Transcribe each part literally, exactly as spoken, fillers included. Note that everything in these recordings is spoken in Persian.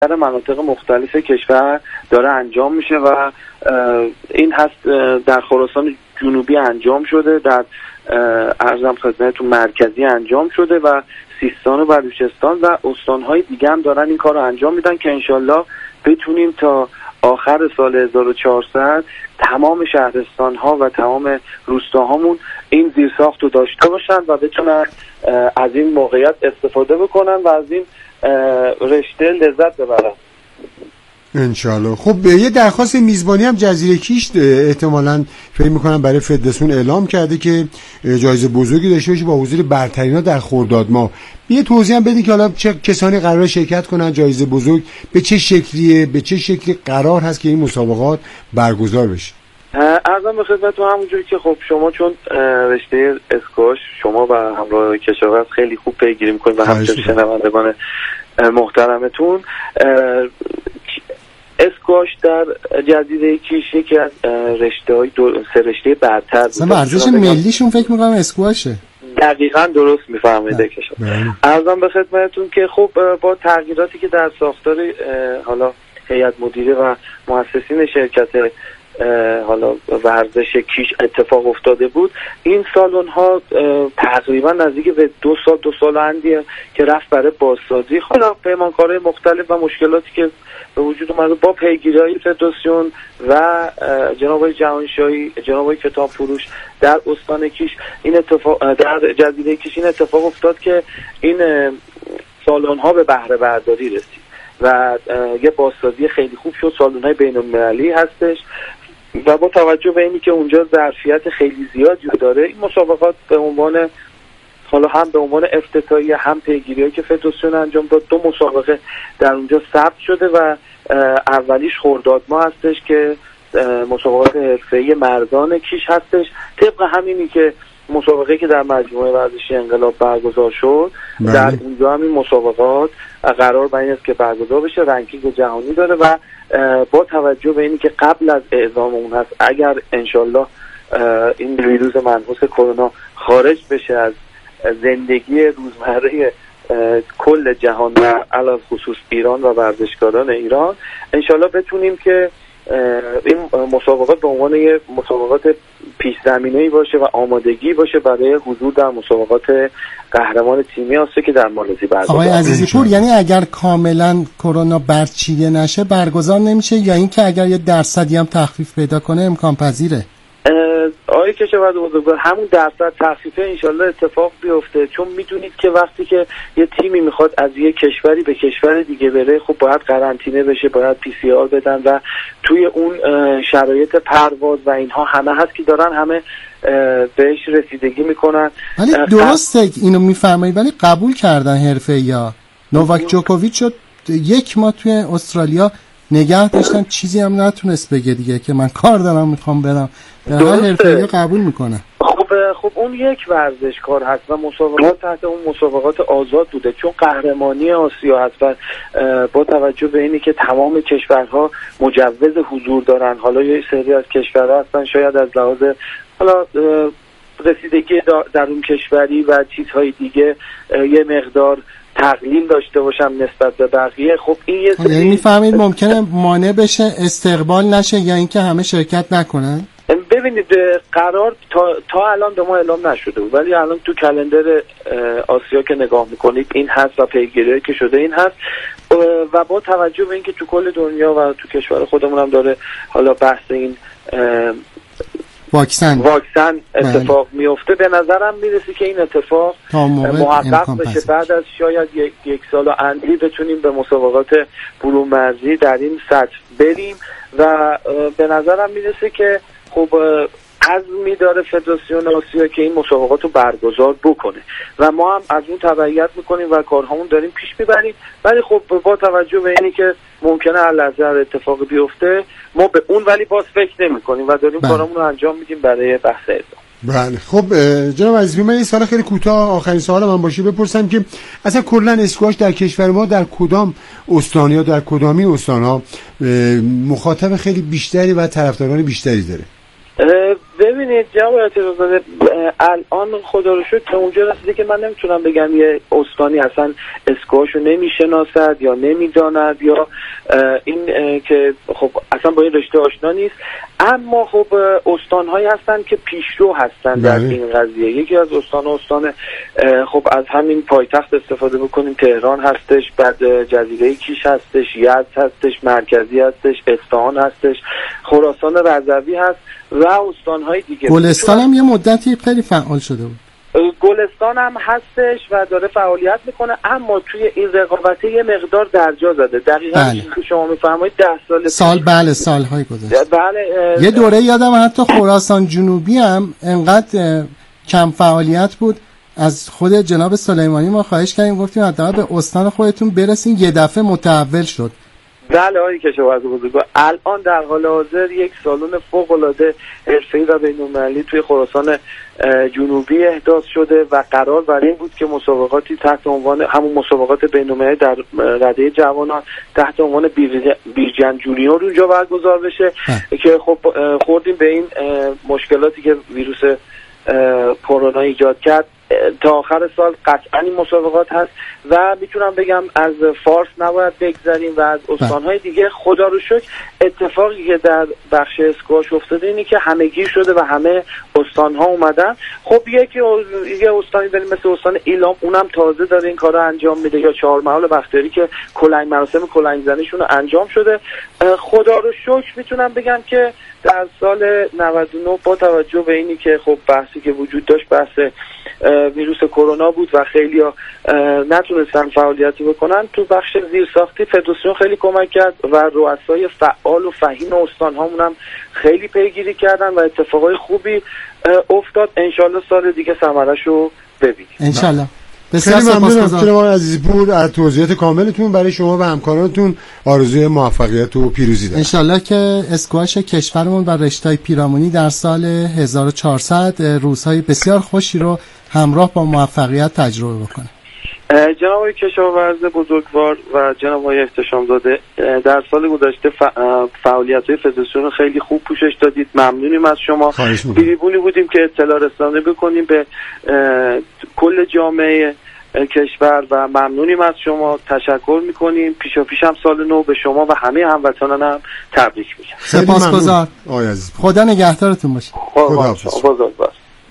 در مناطق مختلف کشور داره انجام میشه و این هست در خراسان جنوبی انجام شده، در ارزم خدمتتون مرکزی انجام شده و سیستان و بلوچستان و استانهای دیگه هم دارن این کار رو انجام میدن که انشالله بتونیم تا آخر سال هزار و چهارصد تمام شهرستانها و تمام روستاهامون این زیرساخت رو داشته باشن و بتونن از این موقعیت استفاده بکنن و از این رشته لذت ببرن انشالله. خب یه درخواست میزبانی هم جزیره کیش احتمالاً فکر میکنم برای فدراسیون اعلام کرده که جایزه بزرگی داشته باشه با حضور برترینا در خرداد ماه. یه توضیح هم بدین که حالا چه کسانی قرار شرکت کنن، جایزه بزرگ به چه شکلیه، به چه شکلی قرار هست که این مسابقات برگزار بشه؟ عرضم به خدمتتون همونجوری که خب شما چون رشته اسکواش شما و همراه کشاورز خیلی خوب پیگیری میکنید و همچنین شنوندگان محترمتون، اسکواش در جزیره کیش یکی از رشته‌های سه رشته برتر بود. مثلا ورزش ملیشون فکر می‌کنم اسکواشه. دقیقاً درست می‌فرمایید کشاورز. عرضم به خدمتتون که خب با تغییراتی که در ساختار حالا هیئت مدیره و مؤسسین شرکت حالا ورزش کیش اتفاق افتاده بود، این سالن ها تقریبا نزدیک به دو سال دو سال اندیه که رفت برای بازسازی. حالا پیمانکارهای مختلف و مشکلاتی که به وجود اومده با پیگیری‌های فدراسیون و جناب آقای جهانشاهی، جناب آقای کتاب فروش در استان کیش این اتفاق در جزیره کیش این اتفاق افتاد که این سالن ها به بهره برداری رسید و یه بازسازی خیلی خوب شد. سالن‌های بین‌المللی هستش و با توجه به اینی که اونجا ظرفیت خیلی زیادی داره، این مسابقات به عنوان حالا هم به عنوان افتتاحیه هم پیگیری‌هایی که فدراسیون انجام داد، دو مسابقه در اونجا ثبت شده و اولیش خرداد ماه هستش که مسابقات حرفه‌ای مردان کیش هستش، طبق همینی که مسابقه که در مجموعه ورزشی انقلاب برگزار شد بله. در اونجا هم این مسابقات قرار بر این است که برگزار بشه، رنکینگ جهانی داره و با توجه به اینی که قبل از اعزام اون هست اگر انشالله این ویروس منحوس کرونا خارج بشه از زندگی روزمره کل جهان و علاوه خصوص ایران و ورزشکاران ایران، انشالله بتونیم که این مسابقات به عنوان یه مسابقات پیش زمینه‌ای باشه و آمادگی باشه برای حضور در مسابقات قهرمان تیمی آسیا که در مالزی برگزار. آقای عزیزی پور، یعنی اگر کاملا کرونا برچیده نشه برگزار نمیشه یا اینکه اگر یه درصدی هم تخفیف پیدا کنه امکان پذیره؟ آقای کشاورز بزرگوار، همون درصد تخفیفه انشالله اتفاق بیفته، چون میدونید که وقتی که یه تیمی میخواد از یه کشوری به کشور دیگه بره خب باید قرنطینه بشه، باید پی سی آر بدن و توی اون شرایط پرواز و اینها همه هست که دارن همه بهش رسیدگی میکنن. ولی درسته اینو میفرمایید، ولی قبول کردن حرفه‌ای‌ها. نوواک جوکوویچ شد یک ماه توی استرالیا نگه داشتن، چیزی هم نتونست بگه دیگه که من کار دارم میخوام برم، به هر حرفه‌ای قبول میکنه. خب خب اون یک ورزشکار هست و مسابقات تحت اون مسابقات آزاد بوده، چون قهرمانی آسیا هست و با توجه به اینی که تمام کشورها مجوز حضور دارن، حالا یه سری از کشورها هستن شاید از لحاظ حالا رسیدگی در اون کشوری و چیزهای دیگه یه مقدار تقلیل داشته باشم نسبت به بقیه. خب این یه سری یعنی میفهمید ممکنه مانع بشه، استقبال نشه یا اینکه همه شرکت نکنن؟ ببینید قرار تا, تا الان به ما اعلام نشده بود، ولی الان تو کلندر آسیا که نگاه میکنید این هست و پیگیری که شده این هست و با توجه به اینکه تو کل دنیا و تو کشور خودمون هم داره حالا بحث این واکسن واکسن اتفاق بله. میفته، به نظرم میرسه که این اتفاق محقق بشه. بعد از شاید یک, یک سال و اندی بتونیم به مسابقات برون مرزی در این سطح بریم و به نظرم میرسه که خب عزمی داره فدراسیون آسیا که این مسابقات رو برگزار بکنه و ما هم از اون تبعیت میکنیم و کارهامون داریم پیش میبریم، ولی خب با توجه به اینی که ممکنه هر لحظه اتفاق بیفته ما به اون ولی باز فکر نمی کنیم و داریم کارامون رو انجام میدیم برای بحث اعزام. بله. خب جناب عزیزی، من این سال خیلی کوتاه آخرین سوال من باشه بپرسم که اصلا کلا اسکواش در کشور ما در کدام استان یا در کدامی استان‌ها مخاطب خیلی بیشتری و طرفداران بیشتری داره؟ ببینید ببینید جناب اعتراض‌زاده، الان خدا رو شکر اونجا رسیده که من نمیتونم بگم یه استانی اصلا اسکواشو نمیشناسد یا نمیداند یا این که خب اصلا با این رشته آشنا نیست، اما خب استان‌هایی هستن که پیشرو هستن در این قضیه. یکی از استان استان خب از همین پایتخت استفاده بکنیم، تهران هستش، بعد جزیره کیش هستش، یزد هستش، مرکزی هستش، اصفهان هستش، خراسان رضوی هست و استان‌های دیگه. گلستان هم یه مدتی خیلی فعال شده بود. گلستان هم هستش و داره فعالیت میکنه، اما توی این رقابته یه مقدار درجا زده. دقیقاً بله. که شما میفرمایید ده سال سال بله سالهای گذشته. بله یه دوره یادم حتی خراسان جنوبی هم انقدر کم فعالیت بود، از خود جناب سلیمانی ما خواهش کردیم، گفتیم حداقل به استان خودتون برسین، یه دفعه متحول شد. بله آقای کشاورز بزرگوار، الان در حال حاضر یک سالن فوق‌العاده حرفه‌ای و بین‌المللی توی خراسان جنوبی احداث شده و قرار بر این بود که مسابقاتی تحت عنوان همون مسابقات بین‌المللی در رده جوانان تحت عنوان بیرجن جونیور اونجا برگزار بشه که خب خوردیم به این مشکلاتی که ویروس کرونا ایجاد کرد. تا آخر سال قطعا این مسابقات هست و میتونم بگم از فارس نباید بگذاریم و از استانهای دیگه. خدا رو شکر اتفاقی که در بخش اسکواش افتاده اینه که همه گیر شده و همه استانها اومدن. خب یکی یه استانی بریم مثل استان ایلام، اونم تازه داره این کارو انجام میده، یا چهارمحال بختیاری که کلنگ مراسم کلنگ زنیشون انجام شده. خدا رو شکر میتونم بگم که در سال نود و نه با توجه به اینی که خب بحثی که وجود داشت بحث ویروس کرونا بود و خیلی‌ها نتونستن فعالیتی بکنن، تو بخش زیرساختی فدراسیون خیلی کمک کرد و رؤسای فعال و فهیم استان‌هامون هم خیلی پیگیری کردن و اتفاقای خوبی افتاد. انشالله سال دیگه ثمره‌شو ببینیم انشالله. بسیار ممنونم آقای عزیزپور از توضیحات کاملتون. برای شما و همکارانتون آرزوی موفقیت و پیروزی دارم. انشالله که اسکواش کشورمون و رشته‌های پیرامونی در سال هزار و چهارصد روزهای بسیار خوشی رو همراه با موفقیت تجربه بکنه. جناب آقای کشاورز بزرگوار و جناب آقای احتشامزاده، در سال گذشته فعالیت‌های فدراسیون خیلی خوب پوشش دادید، ممنونیم از شما. بی‌بونی بودیم که اطلاع رسانی بکنیم به کل جامعه کشور و ممنونیم از شما، تشکر میکنیم. پیشا پیش هم سال نو به شما و همه هموطنان هم تبریک میگم. سپاسگزار. خدا نگهدارتون باشه. خدا بزرگوار.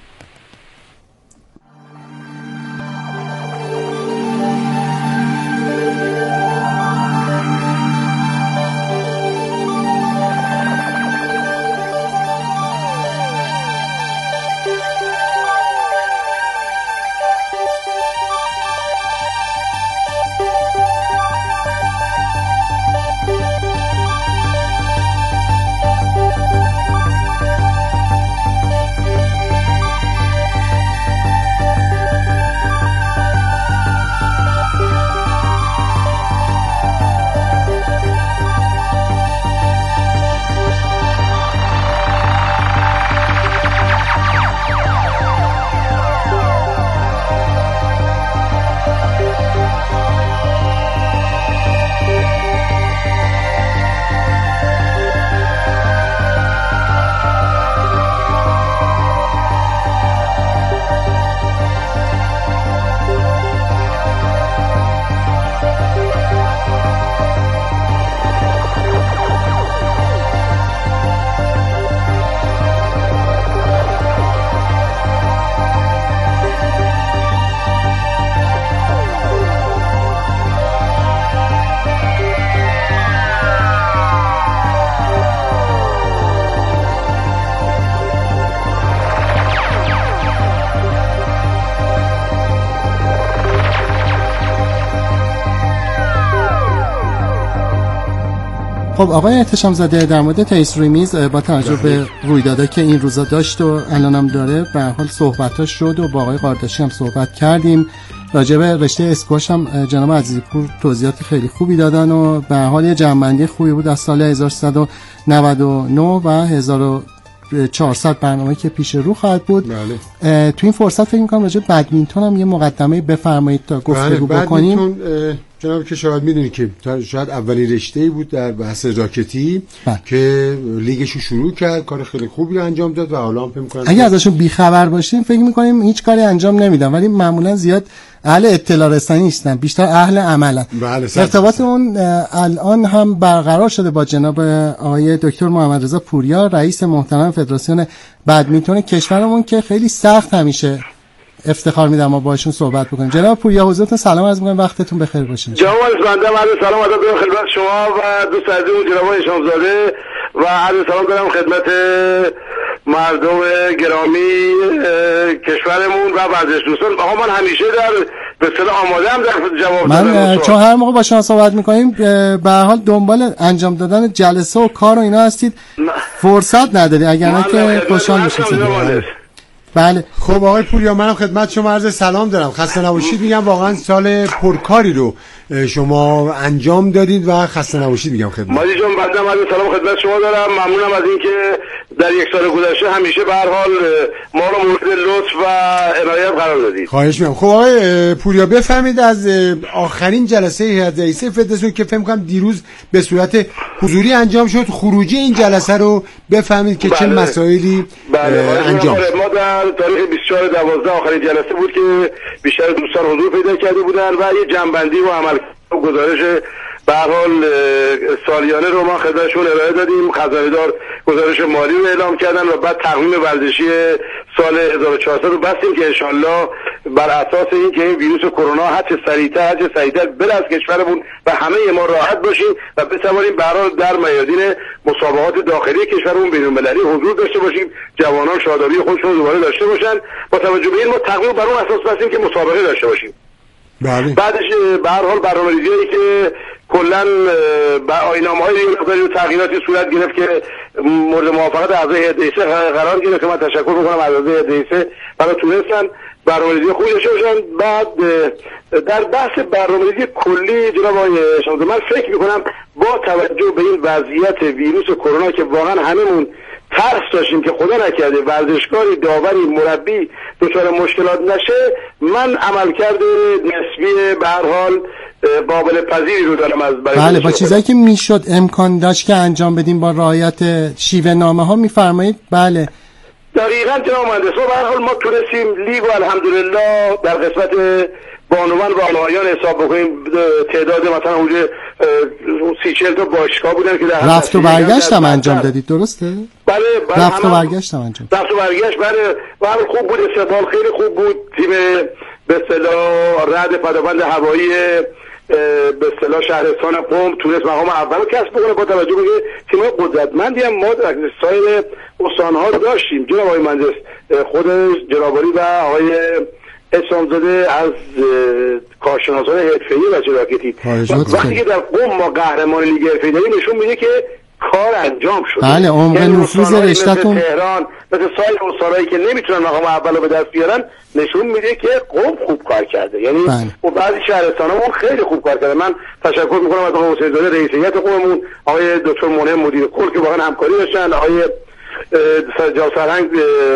خب آقای احتشامزاده، در مورد تئیس ریمیز با توجه به رویدادهایی که این روزا داشت و الانم داره، به هر حال صحبتاش شد و با آقای قارداشی هم صحبت کردیم. راجع به رشته اسکواش هم جناب عزیزپور توضیحات خیلی خوبی دادن و به هر حال یه جمع‌بندی خوبی بود از سال هزار و سیصد و نود و نه و هزار و چهارصد برنامه‌ای که پیش رو خواهد بود. بله. تو این فرصت فکر می‌کنم راجع به بدمینتون هم یه مقدمه بفرمایید تا گفتگو بله، بکنیم. جناب که شاید میدونی که شاید اولین رشته‌ای بود در بحث راکتی بله. که لیگشو شروع کرد، کار خیلی خوبی رو انجام داد و حالا هم فکر می‌کنم اگه ازشون بی‌خبر باشیم فکر می‌کنیم هیچ کاری انجام نمیدن، ولی معمولا زیاد اهل اطلاع رسانی نیستن، بیشتر اهل عملن. بله ارتباطمون الان هم برقرار شده با جناب آقای دکتر محمد رضا پوریا، رئیس محترم فدراسیون بدمینتون کشورمون که خیلی سخت همیشه افتخار میدم ما باشون صحبت بکنیم. جناب پوریا حضورتون سلام عرض می‌کنم، وقتتون بخیر باشه. جناب بنده عرض سلام ادب دارم خدمت شما و دوست عزیزمون جناب هشامزاده و عرض سلام دارم خدمت مردم گرامی کشورمون و ورزش دوستان. آقا من همیشه در به اصطلاح آماده ام در جواب من چون هر موقع با شما صحبت می‌کنیم به هر حال دنبال انجام دادن جلسه و کار و اینا هستید، فرصت نداری، اگر نه که خوشحال میشید. بله خب آقای پوریا منم خدمت شما عرض سلام دارم، خسته نباشید میگم، واقعا سال پرکاری رو شما انجام دادید و خسته نباشید میگم خدمت. ماجی جان بنده عرض سلام خدمت شما دارم، ممنونم از اینکه در یک سال گذشته همیشه به هر حال ما رو مورد لطف و عنایت قرار دادید. خواهش می‌کنم. خب آقای پوریا بفرمایید از آخرین جلسه هیئت رئیسه فدراسیون که فکر می‌کنم دیروز به صورت حضوری انجام شد، خروجی این جلسه رو بفرمایید که بله. چه مسائلی بله. انجام شد. ما در تاریخ بیست و چهار دوازده آخرین جلسه بود که بیشتر دوستان حضور پیدا کرده بودن و یه جنبندی و عمل گزارش به هر حال سالیانه رو ما خدمتشون ارائه دادیم. خزانه‌دار گزارش مالی رو اعلام کردن و بعد تقویم ورزشی سال هزار و چهارصد رو بستیم که انشالله بر اساس این که این ویروس کرونا هر چه سریعتر هر چه سریعتر بره از کشورمون و همه ما راحت باشیم و بتوانیم به هر حال در میادین مسابقات داخلی کشورمون بین‌المللی حضور داشته باشیم، جوانان شادابی خودشون دوباره داشته باشن. با توجه به این ما تقویم بر اون اساس بستیم که مسابقه داشته باشیم. بله. بعدش به هر حال برنامه‌ریزی که کلا با آیین‌نامه‌های رو تغییراتی صورت گرفت که مورد موافقت اعضای هیئت رئیسه قرار گرفت که من تشکر می‌کنم از اعضای هیئت رئیسه برای تونستن برنامه‌ریزی خوبی داشته باشن. بعد در بحث برنامه‌ریزی کلی جناب آقای شامزاده من فکر می‌کنم با توجه به این وضعیت ویروس کرونا که واقعا هممون ترس داشتیم که خدا نکرده ورزشکاری، داوری، مربی دچار مشکلات نشه، من عملکرد نسبی به هر حال قابل پذیری رو دارم از برای بله با چیزایی که میشد امکان داشت که انجام بدیم با رعایت شیوه نامه ها میفرمایید. بله دقیقاً جناب مهندس، به هر حال ما تونستیم لیگ و الحمدلله در قسمت بانوان و آقایان حساب بکنیم تعداد مثلا اونجا سی چهل تا باشگاه بودن که در رفت و برگشت هم انجام دادید درسته؟ بله بله رفت و برگشت هم انجام رفت و برگشت بله بله خوب بود، استقبال خیلی خوب بود. تیم به اصطلاح رد پدافند هوایی به اصطلاح شهرستان قم تونست مقام اول رو کسب بکنه با توجه به تیم‌های قدرتمندی هم ما در سایر استان‌ها رو داشتیم. جناب آقای مهندس خود جنابعالی و آقای اسلامزاده از کارشناسان حرفه‌ای و راکتی وقتی که در قم ما قهرمان لیگ حرفه‌ای داریم نشون میده که کار انجام شده. بله عمق نفوذ رشته‌تون مثل تهران مثل سایر استانایی که نمیتونن مقام اول رو به دست بیارن نشون میده که قم خوب کار کرده. یعنی و بعضی شهرستان‌ها خیلی خوب کار کرده. من تشکر میکنم از آقای حسین زاده رئیس هیئت قممون، آقای دکتر منعم مدیر کل که واقعا همکاری داشتن، آقای سجاد سرهنگ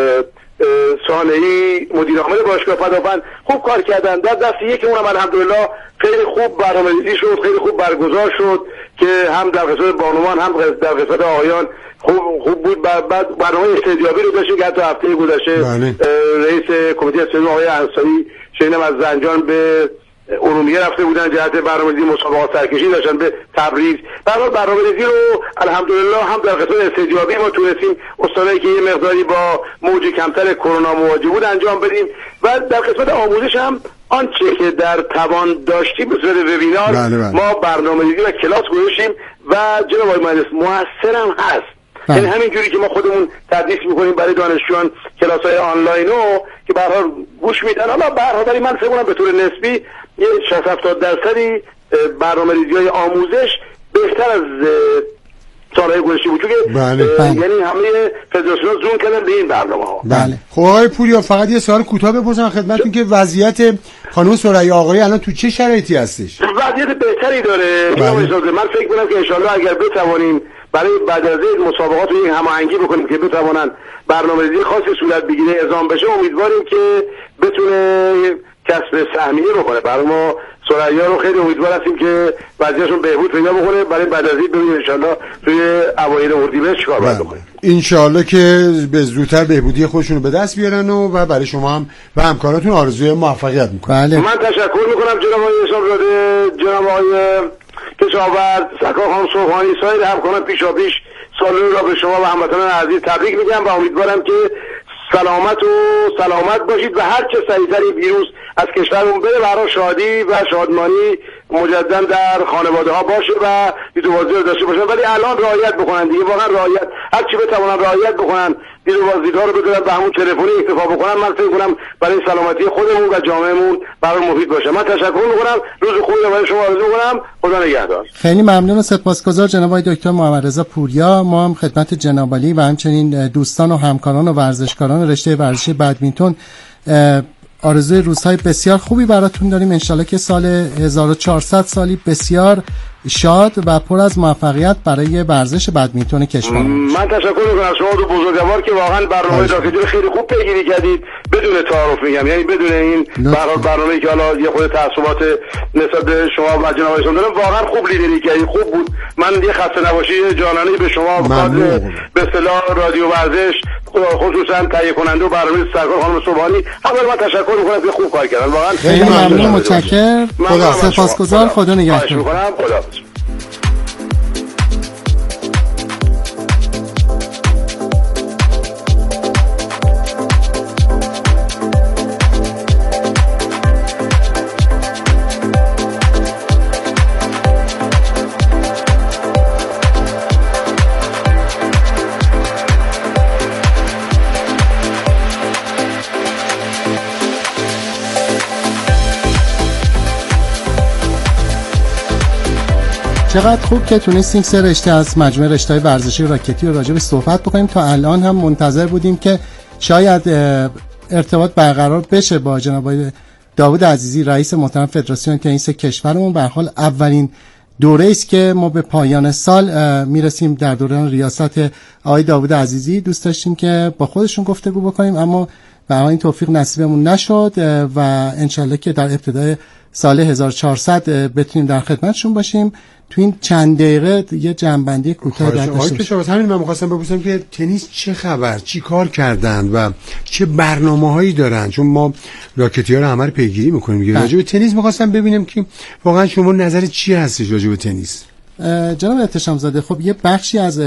ثانوی مدیر عامل باشگاه پدافند خوب کار کردن. در دست یکی اونم الحمدلله خیلی خوب برنامه‌ریزی شد، خیلی خوب برگزار شد که هم در قسمت بانوان هم در قسمت آقایان خوب خوب بود. بعد برنامه استادیابی رو داشتیم که حتی هفته گذشته رئیس کمیته استادیوم آقای انصاری شنیدم از زنجان به ارومیه رفته بودن جهت برنامه‌ریزی مسابقات سرکشی داشتن به تبریز. برای برنامه‌ریزی رو الحمدلله هم در قسمت استادیابی ما تونستیم استانایی که یه مقداری با موج کمتر کرونا مواجه بود انجام بدیم و در قسمت آموزش هم آنچه که در توان داشتیم به صورت وبینار بله بله. ما برنامه‌ریزی و کلاس گذاشتیم و جناب آقای مهندس موثر هم هست. یعنی همین جوری که ما خودمون تدریس می‌کنیم برای دانشجویان کلاس‌های آنلاین رو که به هر حال گوش میدن، حالا به هر حال من فکر کنم به طور نسبی یه شصت هفتاد درصدی برنامه‌ریزی‌های آموزش بهتر از سالهای گذشته بود که بله. یعنی همه فدراسیون‌ها زوم کردن به این برنامه‌ها. بله. خب آقای پوریا فقط یه سوال کوتاه بپرسم خدمتتون که وضعیت خانم ثریا آقایی الان تو چه شرایطی هستش؟ وضعیت بهتری داره. بله. من فکر می‌کنم که ان شاءالله اگر بتوانیم برای بعد از این مسابقات رو هماهنگی بکنیم که بتوانن برنامه‌ریزی خاصی صورت بگیره اعزام بشه، امیدواریم که بتونه کسب سهمیه بکنه. برای ما ثریا رو خیلی امیدوار هستیم که وضعیتشون بهبود پیدا بکنه، برای بعد از این ببینیم ان شاءالله توی اوایل اردیبهشت چیکار باید بکنیم. ان شاءالله که به زودتر بهبودی خودشون رو به دست بیارن و, و برای شما هم و همکاراتون آرزوی موفقیت میکنم. بله. من تشکر میکنم جناب آقای اسلامزاده، جناب آقای کشاورز، سرکار خانم صبحانی، سایر همکاران پیشاپیش سال را به شما و هموطنان عزیز تبریک میگم و امیدوارم که سلامت و سلامت باشید و هر چه سریعتر این ویروس از کشورمون بره، برای شادی و شادمانی مجددا در خانواده ها باشه و دیدوبازی رو داشته باشن، ولی الان رعایت بکنن دیگه، واقعا رعایت، هر چی بتوانن رعایت بکنن، دیدوبازی‌ها رو بذارن به همون تلفنی اکتفا بکنن. من فکر کنم برای سلامتی خودمون و جامعهمون برای مفید باشه. من تشکر میکنم، روز خوبی رو برای شما آرزو میکنم. خدا نگهدار. خیلی ممنون و سپاسگزار جناب آقای دکتر محمد رضا پوریا. ما هم خدمت جناب عالی و همچنین دوستان و همکاران و ورزشکاران رشته ورزشی بدمینتون آرزوی روزهای بسیار خوبی براتون داریم. انشالله که سال هزار و چهارصد سالی بسیار شاد و پر از موفقیت برای ورزش بدمینتون کشور. من تشکر میکنم از شما دو بزرگوار که واقعا برنامه راکتی رو خیلی خوب پیگیری کردید، بدون تعارف میگم، یعنی بدون این برنامه‌ای که حالا یه خود تعصبات نسبت به شما و جناب آقای دارم، واقعا خوب لیدری کردید، خوب بود. من یه خسته نباشی جانانه به شما به اصطلاح رادیو ورزش خصوصا تهیه کننده و برنامه سرکار خانم صبحانی اول من تشکر میکنم که خوب کار کردن. واقعا خیلی ممنون، متشکرم، سپاسگزار، خدا نگهدار. خدا چقدر خوب که تونستیم سه رشته از مجموعه رشته‌های ورزشی راکتی رو راجع به صحبت بکنیم. تا الان هم منتظر بودیم که شاید ارتباط برقرار بشه با جناب داوود عزیزی رئیس محترم فدراسیون تنیس کشورمون. به هر حال اولین دوره است که ما به پایان سال میرسیم در دوران ریاست آقای داوود عزیزی. دوست داشتیم که با خودشون گفتگو بکنیم اما به این توفیق نصیبمون نشد و انشالله که در ابتدای سال هزار و چهارصد بتونیم در خدمتشون باشیم. تو این چند دقیقه یه جنبندی کوتاه داشته باشیم. همین من می‌خواستم بپرسم که تنیس چه خبر، چی کار کردن و چه برنامه‌هایی دارن، چون ما راکتی‌ها رو همه رو پیگیری می‌کنیم. راجع به تنیس می‌خواستم ببینم که واقعا شما نظر چی هستش راجع به تنیس؟ جناب احتشام زاده، خب یه بخشی از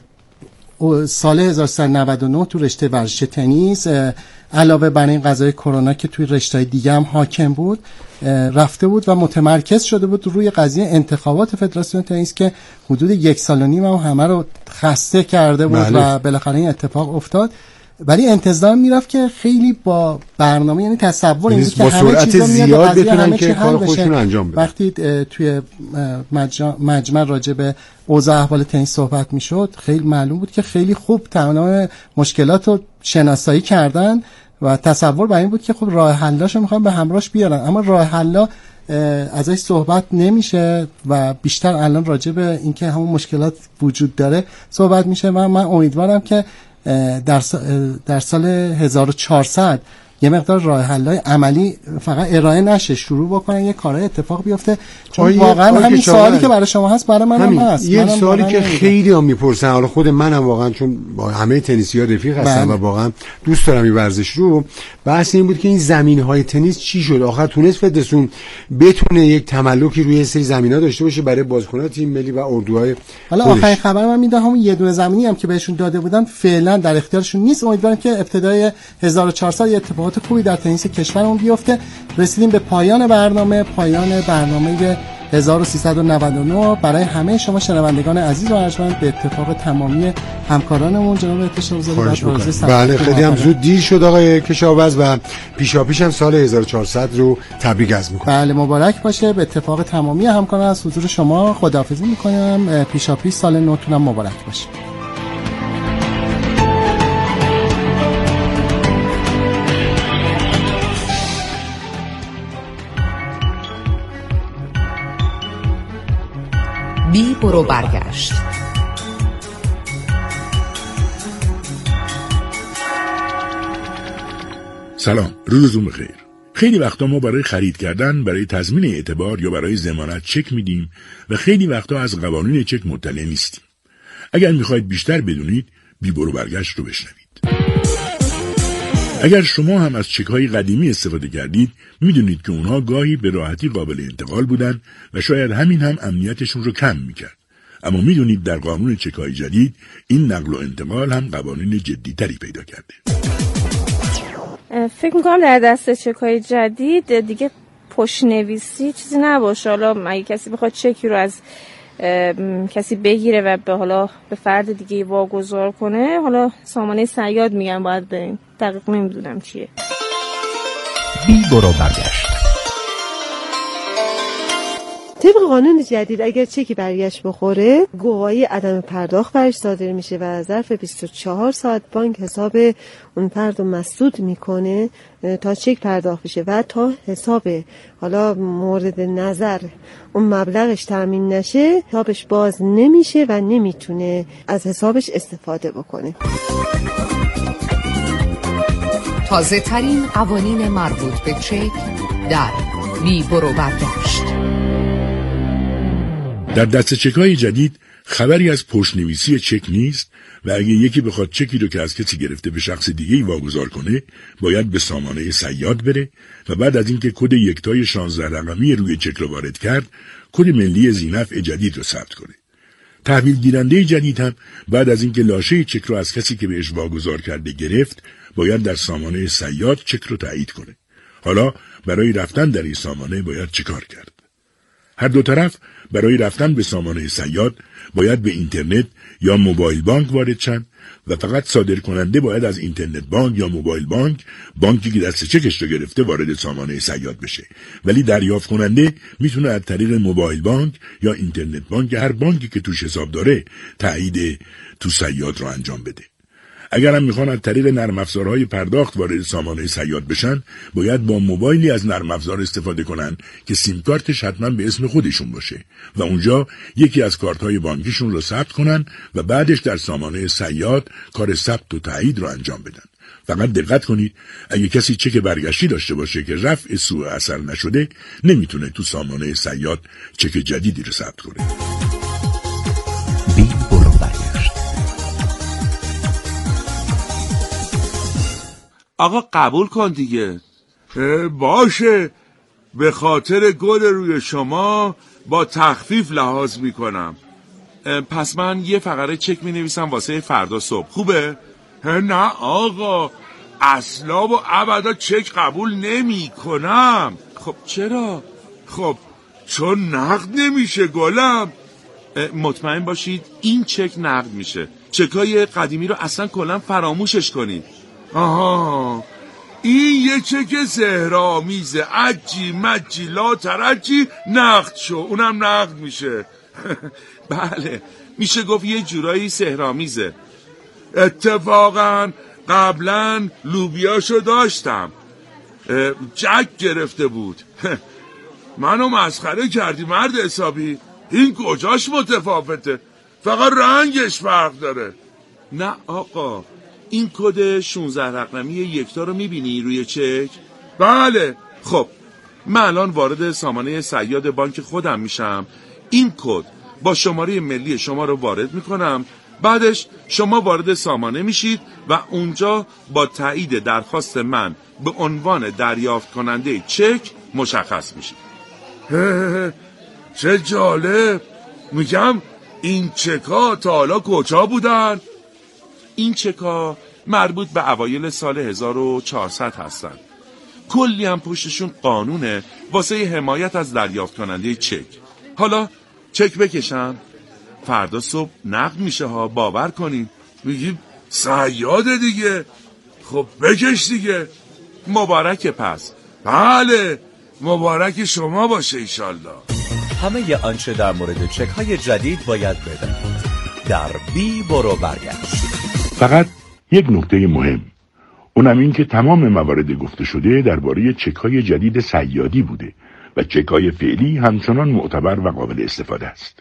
سال هزار و سیصد و نود و نه تو رشته ورزش تنیس علاوه بر این قضای کرونا که توی رشته‌های دیگه هم حاکم بود رفته بود و متمرکز شده بود روی قضیه انتخابات فدراسیون تنیس که حدود یک سال و نیم هم همه رو خسته کرده بود. بله. و بالاخره این اتفاق افتاد، ولی انتظار میرفت که خیلی با برنامه، یعنی تصور این بود که همه چیزا زیاد بتونن که کار خودشون انجام بدن. وقتی توی مجمع راجع به اوضاع احوال تنیس صحبت میشد خیلی معلوم بود که خیلی خوب تمام مشکلات رو شناسایی کردن و تصور بر این بود که خب راه حلاشو میخوان به همراهش بیارن، اما راه حلا ازش صحبت نمیشه و بیشتر الان راجع به اینکه همون مشکلات وجود داره صحبت میشه و من امیدوارم که در در سال هزار و چهارصد یه مقدار راه حل‌های عملی فقط ارائه نشه، شروع بکنن یه کارهای اتفاق بیفته. چون واقعا همین سوالی که برای شما هست برای منم هست. یه سوالی که خیلی هم میپرسن، حالا خود منم واقعا چون با همه تنیسی‌ها رفیق هستم و واقعا دوست دارم این ورزش رو، بحث این بود که این زمین‌های تنیس چی شد؟ آخر تونست فدراسیون بتونه یک تملکی روی سری زمین‌ها داشته باشه برای بازیکنان تیم ملی و اردوهای. حالا آخرین خبر من میدم همون یه دونه زمینی هم که بهشون داده بودن فعلا در اختیارشون نیست. امیدوارم که ابتدای هزار و چهارصد اتفاقات خوبی در تنیس کشورمون بیفته. رسیدیم به پایان برنامه، پایان برنامه هزار و سیصد و نود و نه. برای همه شما شنوندگان عزیز و ارجمند به اتفاق تمامی همکارانمون جناب احتشام زاده، بله خیلی هم زود دیر شد آقای کشاورز و پیشاپیش هم سال هزار و چهارصد رو تبریک عرض می‌کنم. بله مبارک باشه به اتفاق تمامی همکاران. از حضور شما خداحافظی می‌کنم. پیشاپیش سال نوتون هم مبارک باشه. بی برو برگشت. سلام، روزتون بخیر. خیلی وقتا ما برای خرید کردن، برای تضمین اعتبار یا برای ضمانت چک میدیم و خیلی وقتا از قوانین چک مطلع نیستیم. اگر میخواید بیشتر بدونید، بی برو برگشت رو بشنوید. اگر شما هم از چک‌های قدیمی استفاده کردید، میدونید که اونها گاهی به راحتی قابل انتقال بودن و شاید همین هم امنیتشون رو کم میکرد. اما میدونید در قانون چک‌های جدید این نقل و انتقال هم قوانین جدی‌تری پیدا کرده. فکر میکنم در دست چک‌های جدید دیگه پشت‌نویسی چیزی نباشه. حالا اگه کسی بخواد چکی رو از کسی بگیره و به حالا به فرد دیگه واگذار کنه، حالا سامانه صیاد میگن باید بریم. دقیق نمیدونم چیه. بی برو برگشت. طبق قانون جدید اگر چکی برگشت بخوره، گواهی عدم پرداخت برش صادر میشه و ظرف بیست و چهار ساعت بانک حساب اون فرد رو مسدود میکنه تا چک پرداخت بشه و تا حساب حالا مورد نظر اون مبلغش تامین نشه، حسابش باز نمیشه و نمیتونه از حسابش استفاده بکنه. تازه ترین قوانین مربوط به چک در بی برو برگشت. در دست چک‌های جدید خبری از پشت‌نویسی چک نیست و اگه یکی بخواد چکی رو که از کسی گرفته به شخص دیگه‌ای واگذار کنه، باید به سامانه صیاد بره و بعد از اینکه کد یکتای شانزده رقمی روی چک رو وارد کرد، کد ملی ذینفع جدید رو ثبت کنه. تحویل گیرنده جدید هم بعد از اینکه لاشه چک رو از کسی که بهش واگذار کرده گرفت، باید در سامانه صیاد چک رو تایید کنه. حالا برای رفتن در این سامانه باید چیکار کرد؟ هر دو طرف برای رفتن به سامانه صیاد باید به اینترنت یا موبایل بانک وارد شن و فقط صادر کننده باید از اینترنت بانک یا موبایل بانک، بانکی که دست چکش رو گرفته، وارد سامانه صیاد بشه. ولی دریافت کننده میتونه از طریق موبایل بانک یا اینترنت بانک هر بانکی که توش حساب داره تایید تو صیاد رو انجام بده. اگر هم میخوان از طریق نرم افزارهای پرداخت وارد سامانه صیاد بشن، باید با موبایلی از نرم افزار استفاده کنن که سیم کارتش حتما به اسم خودشون باشه و اونجا یکی از کارت‌های بانکیشون رو ثبت کنن و بعدش در سامانه صیاد کار ثبت و تایید رو انجام بدن. فقط دقت کنید اگه کسی چک برگشتی داشته باشه که رفع سوء اثر نشده، نمیتونه تو سامانه صیاد چک جدیدی رو ثبت کنه. آقا قبول کن دیگه. باشه، به خاطر گل روی شما با تخفیف لحاظ میکنم. پس من یه فقره چک می نویسم واسه فردا صبح، خوبه؟ نه آقا، اصلا و ابدا چک قبول نمی کنم. خب چرا؟ خب چون نقد نمیشه گلم. مطمئن باشید این چک نقد میشه. چکای قدیمی رو اصلا کلا فراموشش کنید. آها، این یه چک سحرآمیزه، عجی مجی لا ترجی نقد شو، اونم نقد میشه. بله، میشه گفت یه جورایی سحرآمیزه. اتفاقا قبلا لوبیاشو داشتم، جک گرفته بود. منو مسخره کردی مرد حسابی. این کجاش متفاوته؟ فقط رنگش فرق داره. نه آقا، این کد شانزده رقمی یکتا رو میبینی روی چک؟ بله. خب من الان وارد سامانه صیاد بانک خودم میشم، این کد با شماره ملی شما رو وارد میکنم، بعدش شما وارد سامانه میشید و اونجا با تایید درخواست من به عنوان دریافت کننده چک مشخص میشید. چه جالب. میگم این چکا تا حالا کجا بودن؟ این چکا مربوط به اوایل سال هزار و چهارصد هستن. کلی هم پشتشون قانونه واسه حمایت از دریافت کننده چک. حالا چک بکشم، فردا صبح نقد میشه ها، باور کنین. میگیم صیاده دیگه. خب بکش دیگه. مبارک پس. بله، مبارک شما باشه ایشالله. همه ی آنچه در مورد چک های جدید باید بدانید در بی برو برگشت. فقط یک نکته مهم، اونم این که تمام موارد گفته شده درباره چک‌های جدید صیادی بوده و چک‌های فعلی همچنان معتبر و قابل استفاده است.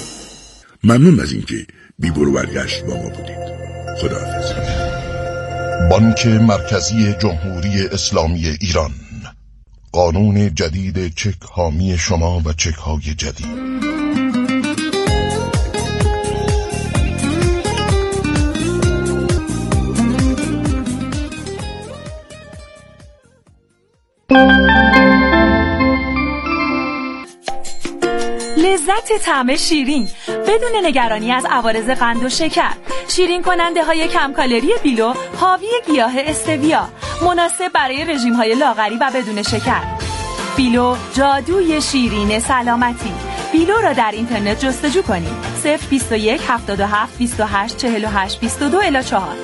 ممنون از اینکه بی برو برگشت با ما بودید. خداحافظ. بانک مرکزی جمهوری اسلامی ایران، قانون جدید چک حامی شما و چک های جدید. لذت طعم شیرین بدون نگرانی از عوارض قند و شکر. شیرین کننده های کم کالری بیلو حاوی گیاه استویا، مناسب برای رژیم های لاغری و بدون شکر. بیلو، جادوی شیرین سلامتی. بیلو را در اینترنت جستجو کنید. صفر بیست و یک هفتاد و هفت بیست و هشت چهل و هشت بیست و دو الی چهار.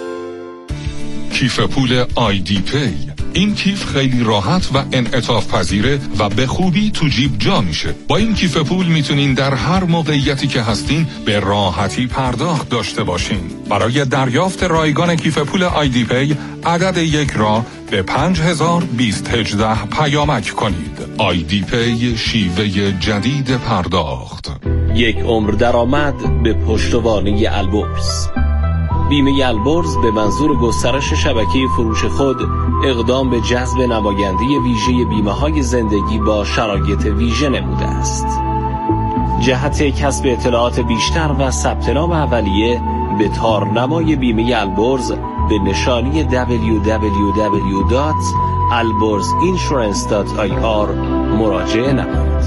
کیف پول آیدی پی. این کیف خیلی راحت و انعطاف پذیره و به خوبی تو جیب جا میشه. با این کیف پول میتونین در هر موقعیتی که هستین به راحتی پرداخت داشته باشین. برای دریافت رایگان کیف پول آیدی پی عدد یک را به پنج هزار بیست هجده پیامک کنید. آیدی پی، شیوه جدید پرداخت. یک عمر درآمد به پشتوانه البرز. بیمه البرز به منظور گسترش شبکه فروش خود اقدام به جذب نماینده ویژه بیمه‌های زندگی با شرایط ویژه نموده است. جهت کسب اطلاعات بیشتر و ثبت نام اولیه به تارنمای بیمه البرز به نشانی دبلیو دبلیو دبلیو دات البرز اینشورنس دات آی آر مراجعه نمایید.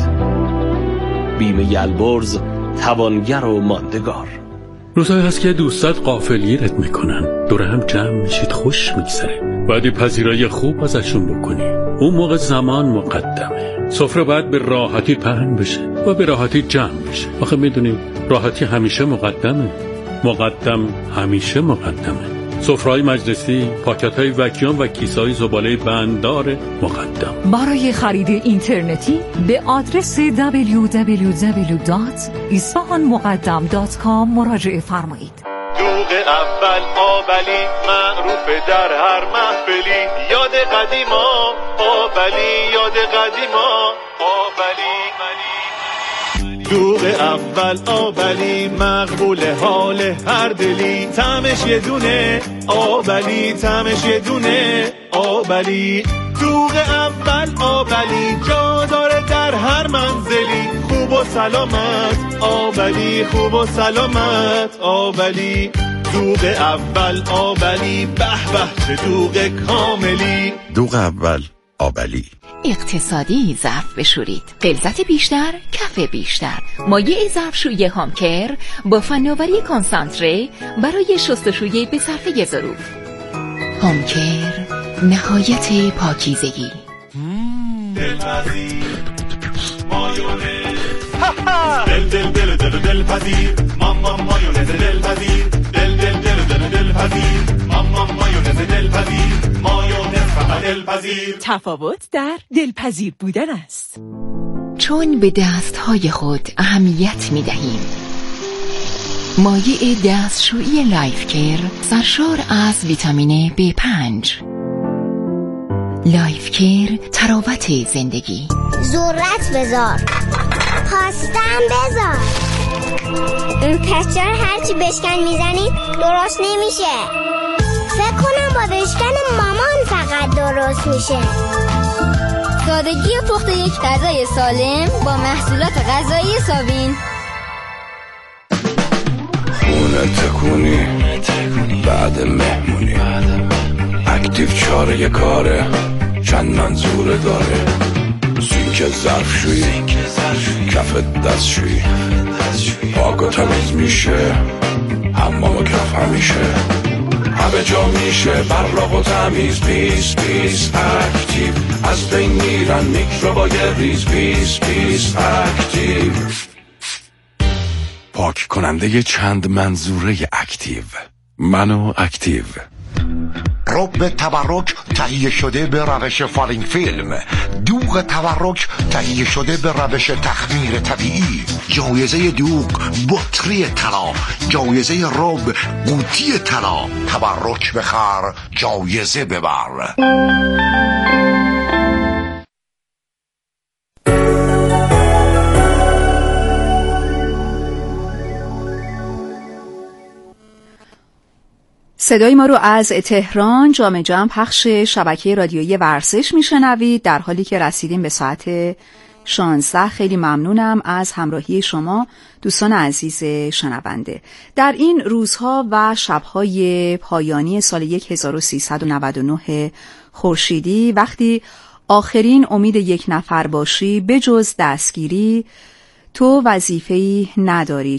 بیمه البرز، توانگر و ماندگار. روزایی هست که دوستات غافلگیرت میکنن، دور هم جمع میشید، خوش میگذره، باید پذیرایی خوب ازشون بکنی. اون موقع زمان مقدمه، سفره باید به راحتی پهن بشه و به راحتی جمع بشه. آخه میدونی راحتی همیشه مقدمه، مقدم همیشه مقدمه. سفره‌های مجلسی، پاکت‌های وکیوم و کیسه‌های زباله بندار مقدم. برای خرید اینترنتی به آدرس دبلیو دبلیو دبلیو دات اصفهان مقدم دات کام مراجعه فرمایید. دوغ اول آبلی معروف در هر محفلی، یاد قدیما آبلی، یاد قدیما آبلی. دوغ اول آبلی مقبول حال هر دلی، طعمش یه دونه آبلی، طعمش یه دونه آبلی. دوغ اول آبلی جا داره در هر منزلی، خوب و سلامت آبلی، خوب و سلامت آبلی. دوغ اول آبلی، به به چه دوغ کاملی. دوغ اول آبلی. اقتصادی ظرف بشورید، غلظت بیشتر، کف بیشتر. مایع ظرفشویی هامکر با فناوری کانسانتره برای شستشوی به صرفه ظروف. هامکر، نهایت پاکیزگی. دلپذیر مایونز، دل دل دل دل دلپذیر، ماما مایونز دلپذیر، دل دل دل دل دلپذیر، ماما مایونز دلپذیر، مایونز فقط دلپذیر. تفاوت در دلپذیر بودن است. چون به دستهای خود اهمیت می دهیم. مایع دستشویی لایف کیر سرشار از ویتامین بی پنج. لایف کیر، تراوت زندگی. ذرت بذار، پاستم بذار. این پسچر هرچی بشکن میزنی درست نمیشه. فکر کنم با بشکن مامان فقط درست میشه. سادگی پخت یک غذای سالم با محصولات غذایی سابین. خونه تکونی بعد مهمونی، اکتیو چاره کاره، چند منظوره داره. سینک ظرفشویی، کف دستشویی، پاک و تمیز میشه، حمام و کف همیشه، همه جا میشه براق و تمیز. پیس پیس اکتیو، از بین میرن میکروبای ریز. پیس پیس اکتیو، پاک کننده چند منظوره اکتیو. منو اکتیو. رب تبرک تهیه شده به روش فالینگ فیلم. دوغ تبرک تهیه شده به روش تخمیر طبیعی. جایزه دوغ بطری طلا، جایزه رب قوطی طلا. تبرک بخر، جایزه ببر. صدای ما رو از تهران جام جم پخش شبکه رادیویی ورزش میشنوید در حالی که رسیدیم به ساعت شانزده. خیلی ممنونم از همراهی شما دوستان عزیز شنونده. در این روزها و شبهای پایانی سال هزار و سیصد و نود و نه خورشیدی، وقتی آخرین امید یک نفر باشی به جز دستگیری، تو وظیفه‌ای نداری